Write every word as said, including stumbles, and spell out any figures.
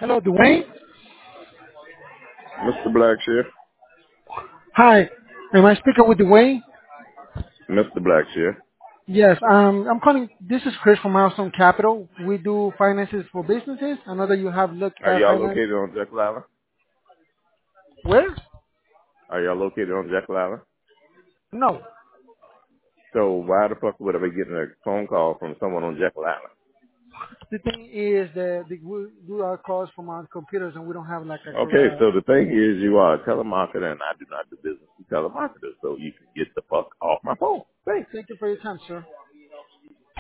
Hello, Dwayne. Mister Blackshear. Hi. Am I speaking with Dwayne? Mister Blackshear. Yes. Um, I'm calling. This is Chris from Milestone Capital. We do finances for businesses. I know that you have looked Are at y'all finance. located on Jekyll Island? Where? Are y'all located on Jekyll Island? No. So why the fuck would I be getting a phone call from someone on Jekyll Island? The thing is that the, we do our calls from our computers, and we don't have like a. Okay, Uh, so the thing is you are a telemarketer and I do not do business with telemarketers, so you can get the fuck off my phone. Thanks. thank you for your time, sir.